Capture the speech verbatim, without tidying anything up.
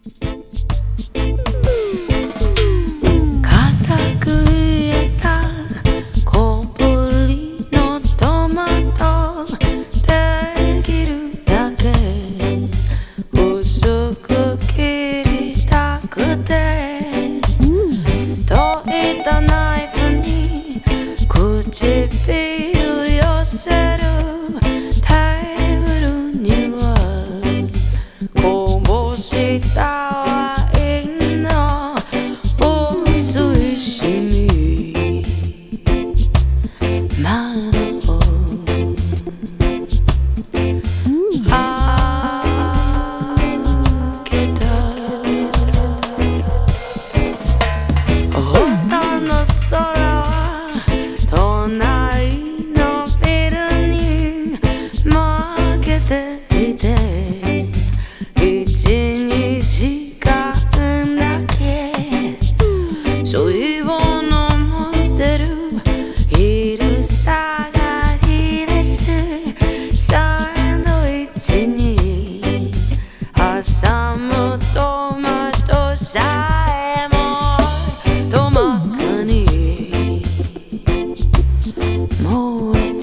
固く言えた小ぶりのトマトできるだけ薄く切りたくて研いだナイフに唇寄せるテーブルにはこぼしたワインの薄いシミ窓を開けた音の空は隣のビルに負けていて一、二時間だけ水を飲んでる昼下がりですサンドイッチに挟むトマトさえもトマトに燃え